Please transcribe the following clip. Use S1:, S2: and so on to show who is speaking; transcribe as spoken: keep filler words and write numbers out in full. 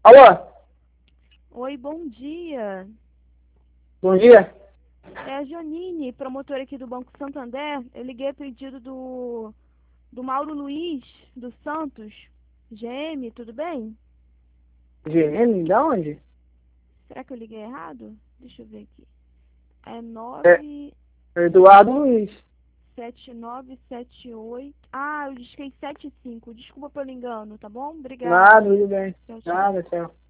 S1: Alô?
S2: Oi, bom dia.
S1: Bom dia.
S2: É a Janine, promotora aqui do Banco Santander. Eu liguei a pedido do, do Mauro Luiz, do Santos, G M, tudo bem?
S1: G M, da onde?
S2: Será que eu liguei errado? Deixa eu ver aqui. É
S1: É
S2: nove
S1: Eduardo Luiz.
S2: sete nove sete oito. Ah, eu disquei setenta e cinco. Desculpa pelo engano, tá bom?
S1: Nada,
S2: Obrigada.
S1: tudo bem.
S2: Tchau, tchau.
S1: Nada, tchau.